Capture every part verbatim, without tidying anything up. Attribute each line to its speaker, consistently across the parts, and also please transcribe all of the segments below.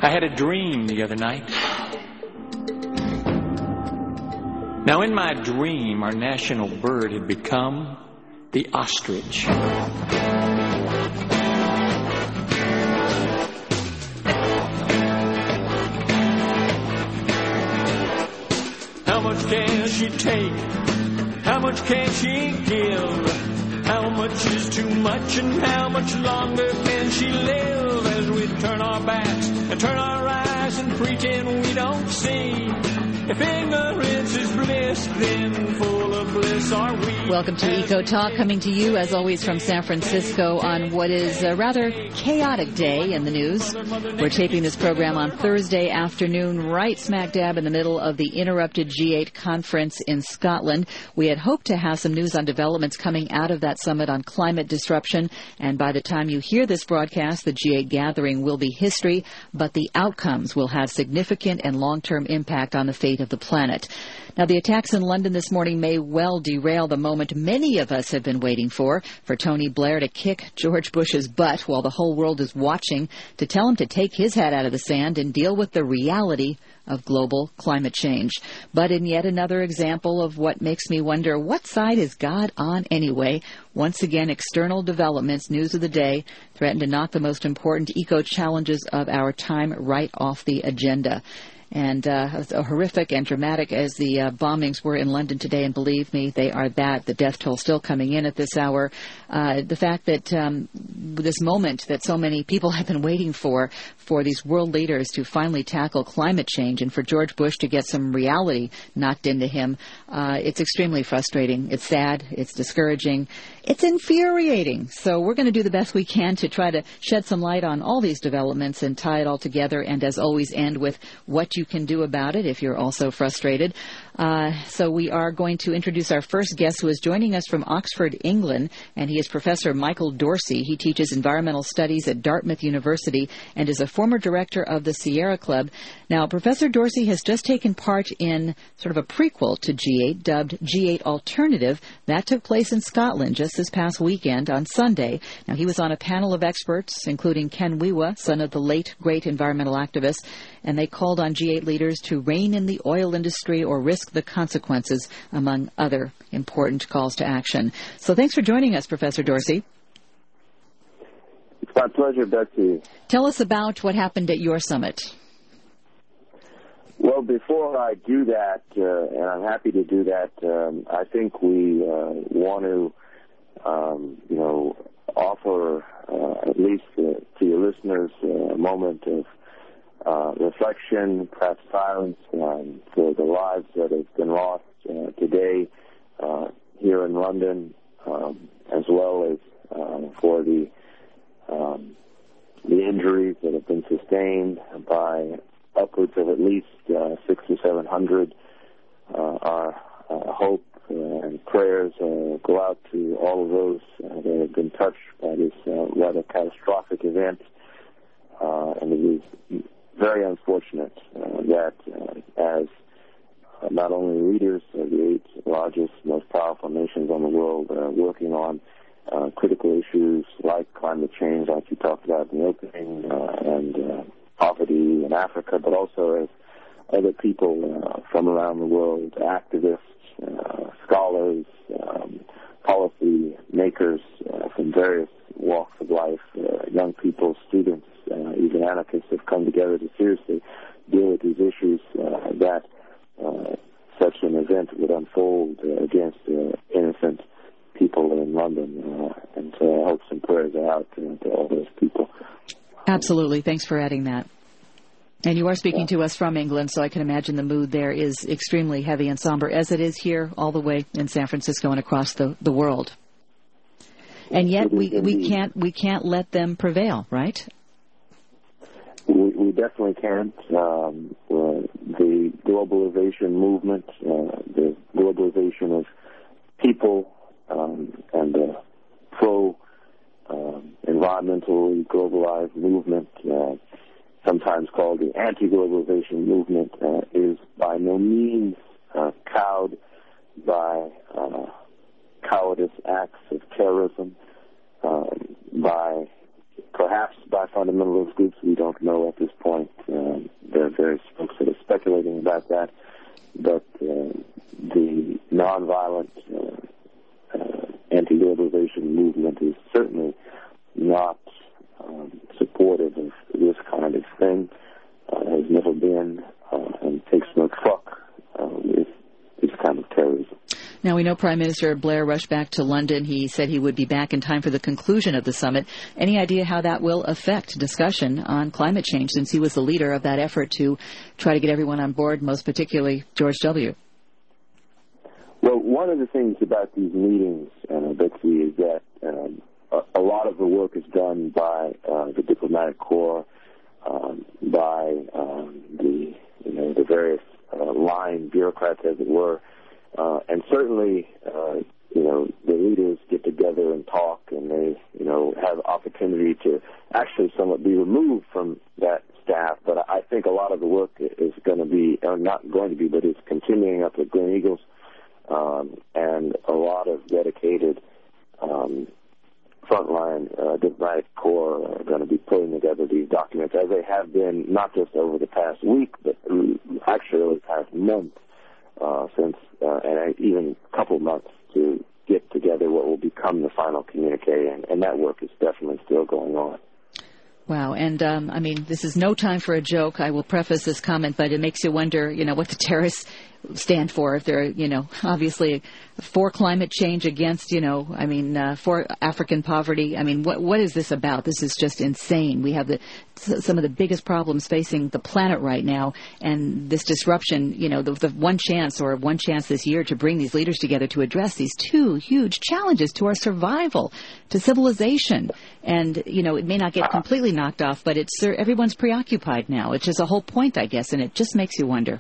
Speaker 1: I had a dream the other night. Now, in my dream, our national bird had become the ostrich. How much can she take? How much can she give? How much is too much and how much longer can she live as we turn our backs and turn our eyes and pretend we don't see? If ignorance is bliss, then full of bliss are we.
Speaker 2: Welcome to Eco Talk, coming to you as always from San Francisco on what is a rather chaotic day in the news. We're taping this program on Thursday afternoon, right smack dab in the middle of the interrupted G eight conference in Scotland. We had hoped to have some news on developments coming out of that summit on climate disruption, and by the time you hear this broadcast, the G eight gathering will be history, but the outcomes will have significant and long-term impact on the fate of the planet. Now, the attacks in London this morning may well derail the moment many of us have been waiting for, for Tony Blair to kick George Bush's butt while the whole world is watching, to tell him to take his head out of the sand and deal with the reality of global climate change. But in yet another example of what makes me wonder, what side is God on anyway? Once again, external developments, news of the day, threaten to knock the most important eco challenges of our time right off the agenda. And uh, as horrific and dramatic as the uh, bombings were in London today, and believe me, they are that. The death toll still coming in at this hour. Uh, the fact that um, this moment that so many people have been waiting for, for these world leaders to finally tackle climate change and for George Bush to get some reality knocked into him, uh, it's extremely frustrating. It's sad. It's discouraging. It's infuriating. So we're going to do the best we can to try to shed some light on all these developments and tie it all together, and as always end with what you can do about it if you're also frustrated. Uh, so we are going to introduce our first guest, who is joining us from Oxford, England, and he is Professor Michael Dorsey. He teaches environmental studies at Dartmouth University and is a former director of the Sierra Club. Now, Professor Dorsey has just taken part in sort of a prequel to G eight, dubbed G eight Alternative. That took place in Scotland just this past weekend on Sunday. Now, he was on a panel of experts, including Ken Wiwa, son of the late great environmental activist, and they called on G eight leaders to rein in the oil industry or risk the consequences, among other important calls to action. So thanks for joining us, Professor Dorsey.
Speaker 3: It's my pleasure, Betsy.
Speaker 2: Tell us about what happened at your summit.
Speaker 3: Well, before I do that, uh, and I'm happy to do that, um, I think we uh, want to, um, you know, offer uh, at least uh, to your listeners uh, a moment of Uh, reflection, perhaps silence, um, for the lives that have been lost uh, today uh, here in London, um, as well as uh, for the um, the injuries that have been sustained by upwards of at least uh, six or seven hundred. Uh, our uh, hope uh, and prayers uh, go out to all of those uh, that have been touched by this uh, rather catastrophic event, uh, and it is very unfortunate uh, that uh, as uh, not only leaders of the eight largest, most powerful nations in the world uh, working on uh, critical issues like climate change, like you talked about in the opening, uh, and uh, poverty in Africa, but also as other people uh, from around the world, activists, uh, scholars, um, policy makers uh, from various walks of life, uh, young people, students, uh, even anarchists have come together to seriously deal with these issues uh, that uh, such an event would unfold uh, against uh, innocent people in London. Uh, and so I hope some prayers are out to, to all those people.
Speaker 2: Absolutely. Thanks for adding that. And you are speaking to us from England, so I can imagine the mood there is extremely heavy and somber, as it is here all the way in San Francisco and across the, the world. And yet we, we can't we can't let them prevail, right?
Speaker 3: We, we definitely can't. Um, uh, the globalization movement, uh, the globalization of people, um, and the pro um, environmentally globalized movement, uh, sometimes called the anti-globalization movement, uh, is by no means uh, cowed by uh, cowardice acts of terrorism, um, by perhaps by fundamentalist groups. We don't know at this point. Um, there are various folks that are speculating about that. But uh, the nonviolent uh, uh, anti-globalization movement is certainly not um, supportive of this kind of thing, uh, has never been, uh, and takes no truck uh, with this kind of terrorism.
Speaker 2: Now, we know Prime Minister Blair rushed back to London. He said he would be back in time for the conclusion of the summit. Any idea how that will affect discussion on climate change, since he was the leader of that effort to try to get everyone on board, most particularly George W.?
Speaker 3: Well, one of the things about these meetings, uh, Betsy, is that um, a, a lot of the work is done by uh, the diplomatic corps, um, by um, the you know the various uh, line bureaucrats, as it were. Uh, and certainly, uh, you know, the leaders get together and talk, and they, you know, have opportunity to actually somewhat be removed from that staff. But I think a lot of the work is going to be, or not going to be, but is continuing up at Glen Eagles, um, and a lot of dedicated um, frontline uh, diplomatic corps are going to be putting together these documents, as they have been not just over the past week, but actually over the past month. Uh, since, uh, and even a couple months to get together what will become the final communique, and, and that work is definitely still going on.
Speaker 2: Wow. And, um, I mean, this is no time for a joke. I will preface this comment, but it makes you wonder, you know, what the terrorists stand for. If they're, you know, obviously for climate change, against, you know, I mean, uh, for African poverty. I mean, what what is this about? This is just insane. We have the some of the biggest problems facing the planet right now, and this disruption, you know, the, the one chance or one chance this year to bring these leaders together to address these two huge challenges to our survival, to civilization. And, you know, it may not get completely knocked off, but it's everyone's preoccupied now, which is a whole point, I guess, and it just makes you wonder.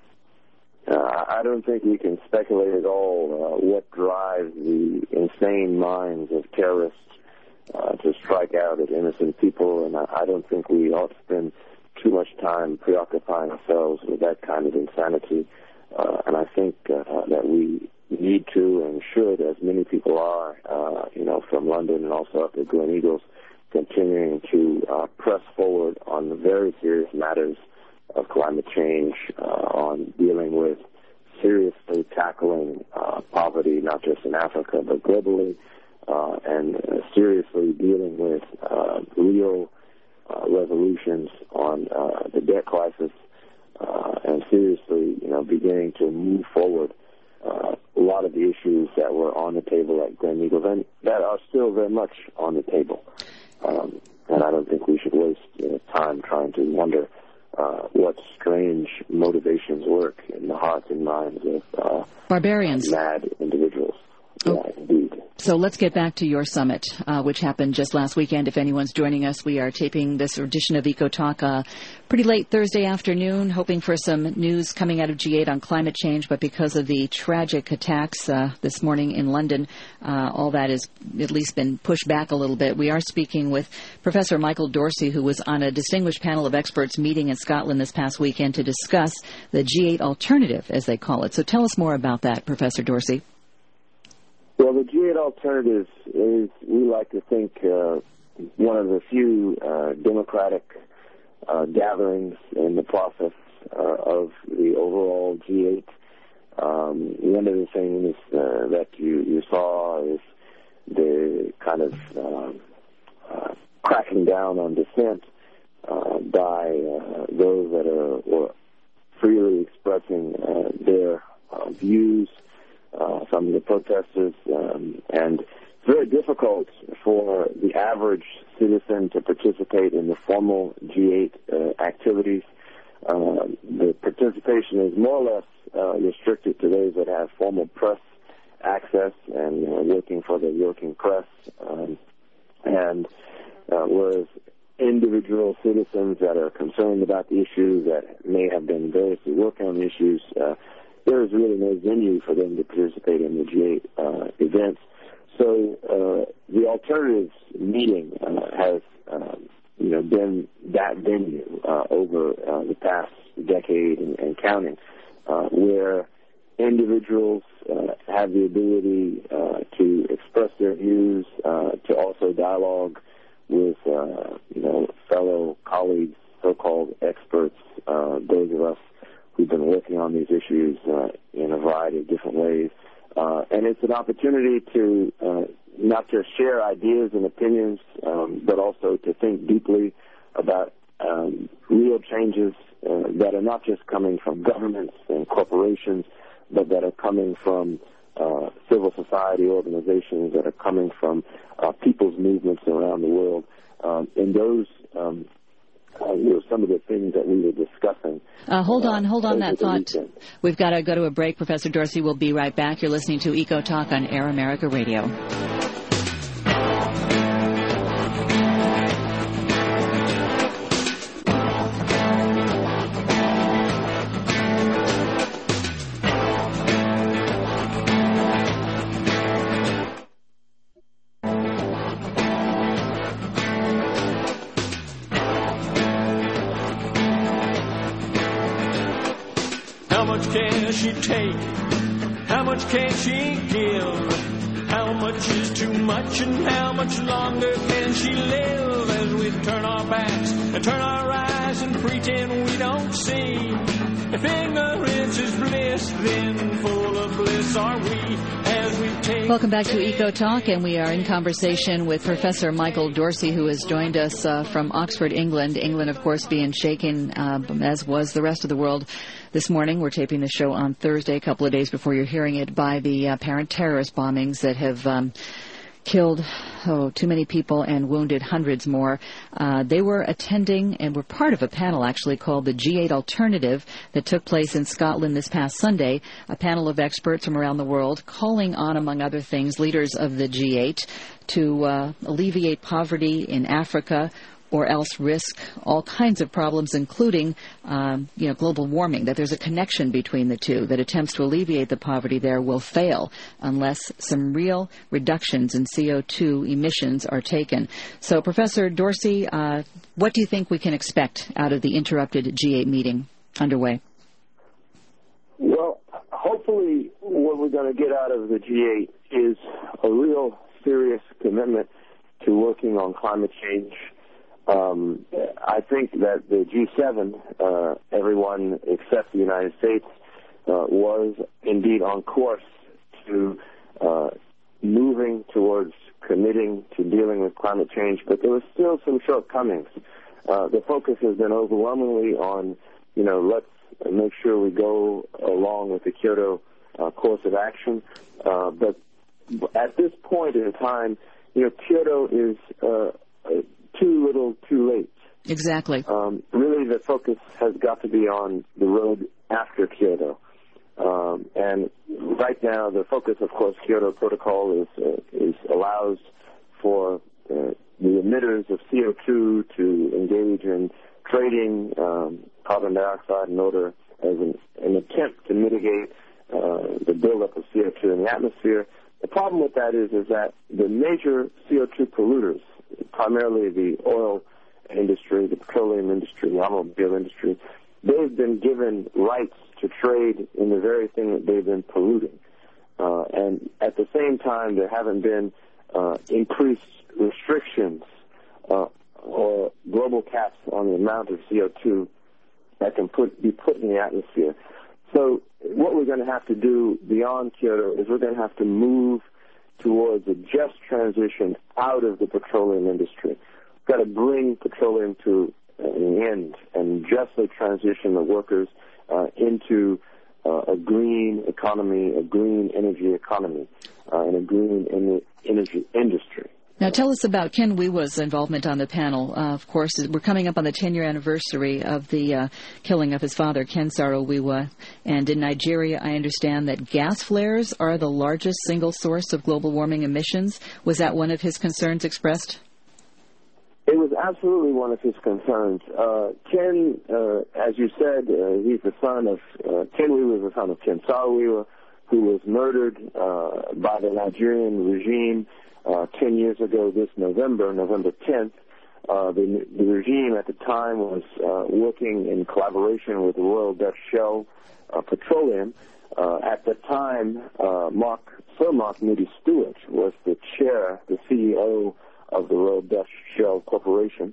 Speaker 3: Uh, I don't think we can speculate at all uh, what drives the insane minds of terrorists uh, to strike out at innocent people, and I, I don't think we ought to spend too much time preoccupying ourselves with that kind of insanity. Uh, and I think uh, that we need to and should, as many people are, uh, you know, from London and also up at Glen Eagles, continuing to uh, press forward on the very serious matters of climate change, uh, on dealing with seriously tackling uh, poverty, not just in Africa, but globally, uh, and uh, seriously dealing with uh, real uh, resolutions on uh, the debt crisis, uh, and seriously, you know, beginning to move forward uh, a lot of the issues that were on the table at Glen Eagles, and that are still very much on the table. Um, and I don't think we should waste uh, time trying to wonder Uh, what strange motivations work in the hearts and minds of uh,
Speaker 2: barbarians,
Speaker 3: mad individuals.
Speaker 2: Oh.
Speaker 3: Yeah, indeed.
Speaker 2: So let's get back to your summit, uh, which happened just last weekend. If anyone's joining us, we are taping this edition of Eco Talk uh, pretty late Thursday afternoon, hoping for some news coming out of G eight on climate change. But because of the tragic attacks uh, this morning in London, uh, all that has at least been pushed back a little bit. We are speaking with Professor Michael Dorsey, who was on a distinguished panel of experts meeting in Scotland this past weekend to discuss the G eight alternative, as they call it. So tell us more about that, Professor Dorsey.
Speaker 3: Well, the G eight alternative is, we like to think, uh, one of the few uh, democratic uh, gatherings in the process uh, of the overall G eight. Um, one of the things uh, that you, you saw is the kind of uh, uh, cracking down on dissent uh, by uh, those that are or freely expressing uh, their uh, views. Uh, some of the protesters, um, and it's very difficult for the average citizen to participate in the formal G eight uh, activities. Uh, the participation is more or less uh, restricted to those that have formal press access and uh, working for the working press, um, and uh, whereas individual citizens that are concerned about the issues, that may have been variously working on the issues, uh, there is really no venue for them to participate in the G eight uh, events. So uh, the alternatives meeting uh, has, um, you know, been that venue uh, over uh, the past decade and, and counting, uh, where individuals uh, have the ability uh, to express their views, uh, to also dialogue with, uh, you know, fellow colleagues, so-called experts, uh, those of us who've been working on these issues uh, in a variety of different ways. Uh, and it's an opportunity to uh, not just share ideas and opinions, um, but also to think deeply about um, real changes uh, that are not just coming from governments and corporations, but that are coming from uh, civil society organizations, that are coming from uh, people's movements around the world. Um, and those um, uh, were some of the things that we were discussing.
Speaker 2: Uh, hold on, hold on
Speaker 3: uh,
Speaker 2: that thought.
Speaker 3: Weekend.
Speaker 2: We've got to go to a break. Professor Dorsey will be right back. You're listening to Eco Talk on Air America Radio.
Speaker 1: How much can she take? How much can she give? How much is too much and how much longer can she live as we turn our backs and turn our eyes and pretend we don't see? If ignorance is bliss, then full of bliss are we as we take...
Speaker 2: Welcome back to Eco Talk, and we are in conversation with Professor Michael Dorsey, who has joined us uh, from Oxford, England. England, of course, being shaken, uh, as was the rest of the world this morning. We're taping the show on Thursday, a couple of days before you're hearing it, by the uh, apparent terrorist bombings that have um, killed oh, too many people and wounded hundreds more. Uh, they were attending and were part of a panel, actually, called the G eight Alternative that took place in Scotland this past Sunday, a panel of experts from around the world calling on, among other things, leaders of the G eight to uh, alleviate poverty in Africa, or else risk all kinds of problems, including, um, you know, global warming, that there's a connection between the two, that attempts to alleviate the poverty there will fail unless some real reductions in C O two emissions are taken. So, Professor Dorsey, uh, what do you think we can expect out of the interrupted G eight meeting underway?
Speaker 3: Well, hopefully what we're going to get out of the G eight is a real serious commitment to working on climate change. Um, I think that the G seven, uh, everyone except the United States, uh, was indeed on course to uh, moving towards committing to dealing with climate change, but there was still some shortcomings. Uh, the focus has been overwhelmingly on, you know, let's make sure we go along with the Kyoto uh, course of action. Uh, but at this point in time, you know, Kyoto is uh, too little, too late.
Speaker 2: Exactly.
Speaker 3: Um, really, the focus has got to be on the road after Kyoto. Um, and right now, the focus, of course, Kyoto Protocol is uh, is allows for uh, the emitters of C O two to engage in trading um, carbon dioxide and odor as an, an attempt to mitigate uh, the buildup of C O two in the atmosphere. The problem with that is is that the major C O two polluters, primarily the oil industry, the petroleum industry, the automobile industry, they've been given rights to trade in the very thing that they've been polluting. Uh, and at the same time, there haven't been uh, increased restrictions uh, or global caps on the amount of C O two that can put, be put in the atmosphere. So what we're going to have to do beyond Kyoto is we're going to have to move towards a just transition out of the petroleum industry. We've got to bring petroleum to an end and justly transition the workers uh, into uh, a green economy, a green energy economy, uh, and a green en- energy industry.
Speaker 2: Now, tell us about Ken Wiwa's involvement on the panel. Uh, of course, we're coming up on the ten-year anniversary of the uh, killing of his father, Ken Saro-Wiwa. And in Nigeria, I understand that gas flares are the largest single source of global warming emissions. Was that one of his concerns expressed?
Speaker 3: It was absolutely one of his concerns. Uh, Ken, uh, as you said, uh, he's the son of, uh, Ken Wiwa was the son of Ken Saro-Wiwa, who was murdered uh, by the Nigerian regime Uh, ten years ago this November, November tenth. Uh, the, the regime at the time was uh, working in collaboration with the Royal Dutch Shell uh, Petroleum. Uh, at the time, uh, Mark, Sir Mark Moody Stewart was the chair, the C E O of the Royal Dutch Shell Corporation.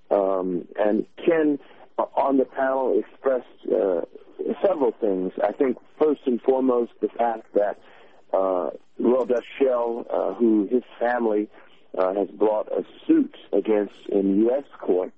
Speaker 3: Um, and Ken, uh, on the panel, expressed uh, several things. I think first and foremost the fact that uh, Royal Dutch Shell, uh, who his family uh, has brought a suit against in U S courts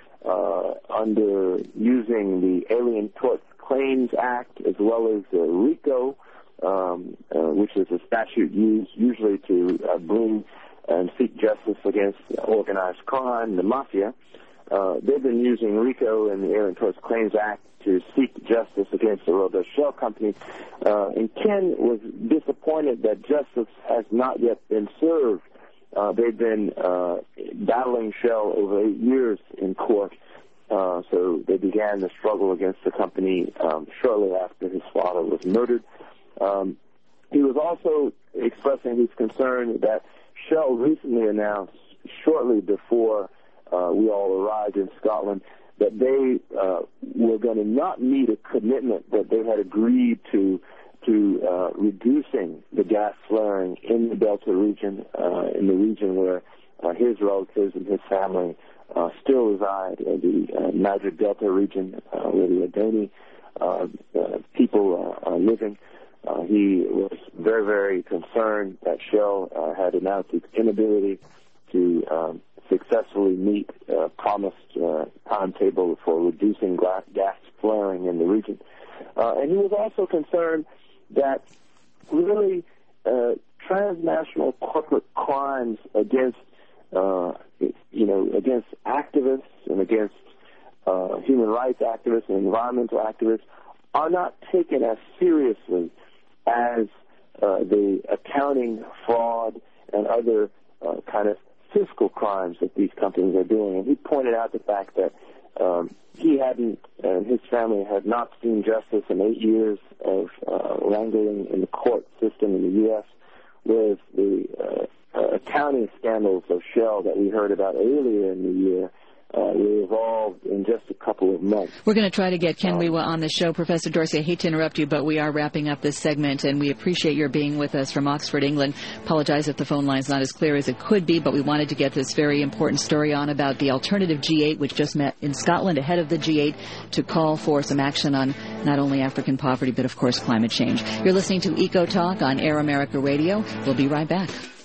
Speaker 3: uh, under using the Alien Tort Claims Act as well as the RICO, um, uh, which is a statute used usually to uh, bring and seek justice against organized crime, the mafia. Uh, they've been using RICO and the Alien Tort Claims Act to seek justice against the Royal Dutch Shell Company. Uh, and Ken was disappointed that justice has not yet been served. Uh, they've been uh, battling Shell over eight years in court. Uh, so they began the struggle against the company um, shortly after his father was murdered. Um, he was also expressing his concern that Shell recently announced, shortly before uh, we all arrived in Scotland, that they uh, were going to not meet a commitment that they had agreed to to uh, reducing the gas flaring in the Delta region, uh, in the region where uh, his relatives and his family uh, still reside, in the uh, Niger Delta region, uh, where the Adani uh, uh, people uh, are living. Uh, he was very, very concerned that Shell uh, had announced its inability to um, successfully meet uh, promised uh, timetable for reducing gas, gas flaring in the region. Uh, and he was also concerned that really uh, transnational corporate crimes against, uh, you know, against activists and against uh, human rights activists and environmental activists are not taken as seriously as uh, the accounting fraud and other uh, kind of fiscal crimes that these companies are doing. And he pointed out the fact that um, he hadn't, and his family had not seen justice in eight years of uh, wrangling in the court system in the U S, whereas the uh, uh, accounting scandals of Shell that we heard about earlier in the year Uh, we evolved in just a couple of months.
Speaker 2: We're going to try to get Ken Wiwa on the show. Professor Dorsey, I hate to interrupt you, but we are wrapping up this segment, and we appreciate your being with us from Oxford, England. Apologize if the phone line's not as clear as it could be, but we wanted to get this very important story on about the alternative G eight, which just met in Scotland ahead of the G eight to call for some action on not only African poverty, but, of course, climate change. You're listening to Eco Talk on Air America Radio. We'll be right back.